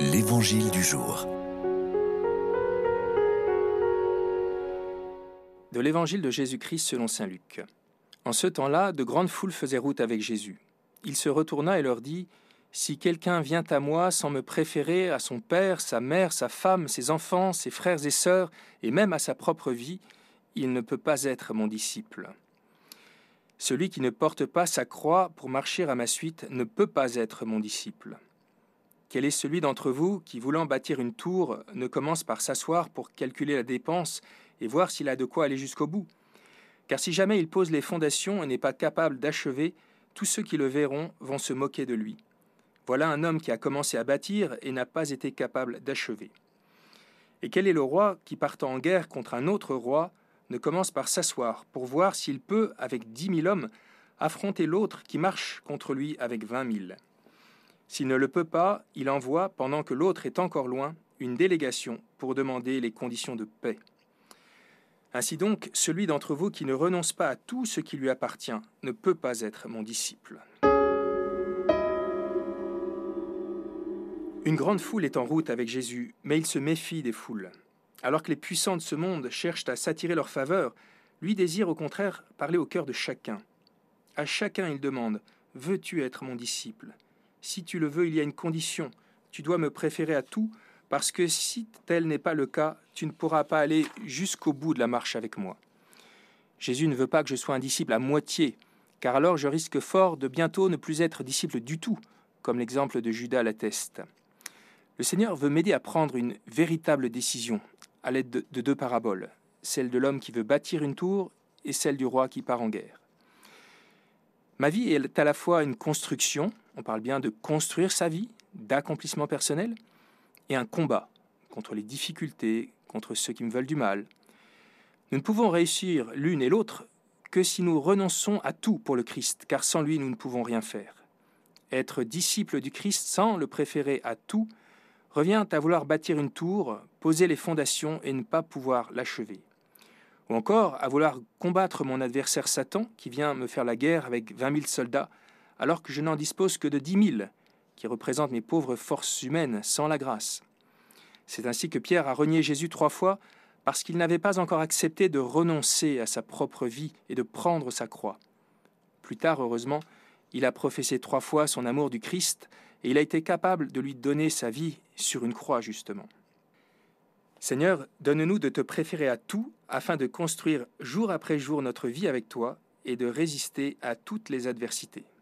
L'Évangile du jour. De l'Évangile de Jésus-Christ selon saint Luc. En ce temps-là, de grandes foules faisaient route avec Jésus. Il se retourna et leur dit : « Si quelqu'un vient à moi sans me préférer à son père, sa mère, sa femme, ses enfants, ses frères et sœurs, et même à sa propre vie, il ne peut pas être mon disciple. Celui qui ne porte pas sa croix pour marcher à ma suite ne peut pas être mon disciple. Quel est celui d'entre vous qui, voulant bâtir une tour, ne commence par s'asseoir pour calculer la dépense et voir s'il a de quoi aller jusqu'au bout ? Car si jamais il pose les fondations et n'est pas capable d'achever, tous ceux qui le verront vont se moquer de lui. Voilà un homme qui a commencé à bâtir et n'a pas été capable d'achever. Et quel est le roi qui, partant en guerre contre un autre roi, ne commence par s'asseoir pour voir s'il peut, avec 10 000 hommes, affronter l'autre qui marche contre lui avec 20 000 ? S'il ne le peut pas, il envoie, pendant que l'autre est encore loin, une délégation pour demander les conditions de paix. Ainsi donc, celui d'entre vous qui ne renonce pas à tout ce qui lui appartient ne peut pas être mon disciple. » Une grande foule est en route avec Jésus, mais il se méfie des foules. Alors que les puissants de ce monde cherchent à s'attirer leur faveur, lui désire au contraire parler au cœur de chacun. À chacun il demande : « Veux-tu être mon disciple ? Si tu le veux, il y a une condition. Tu dois me préférer à tout, parce que si tel n'est pas le cas, tu ne pourras pas aller jusqu'au bout de la marche avec moi. » Jésus ne veut pas que je sois un disciple à moitié, car alors je risque fort de bientôt ne plus être disciple du tout, comme l'exemple de Judas l'atteste. Le Seigneur veut m'aider à prendre une véritable décision à l'aide de 2 paraboles, celle de l'homme qui veut bâtir une tour et celle du roi qui part en guerre. Ma vie est à la fois une construction, on parle bien de construire sa vie, d'accomplissement personnel, et un combat contre les difficultés, contre ceux qui me veulent du mal. Nous ne pouvons réussir l'une et l'autre que si nous renonçons à tout pour le Christ, car sans lui, nous ne pouvons rien faire. Être disciple du Christ sans le préférer à tout revient à vouloir bâtir une tour, poser les fondations et ne pas pouvoir l'achever. Ou encore à vouloir combattre mon adversaire Satan qui vient me faire la guerre avec 20 000 soldats alors que je n'en dispose que de 10 000, qui représentent mes pauvres forces humaines sans la grâce. C'est ainsi que Pierre a renié Jésus 3 fois parce qu'il n'avait pas encore accepté de renoncer à sa propre vie et de prendre sa croix. Plus tard, heureusement, il a professé 3 fois son amour du Christ et il a été capable de lui donner sa vie sur une croix, justement. Seigneur, donne-nous de te préférer à tout afin de construire jour après jour notre vie avec toi et de résister à toutes les adversités.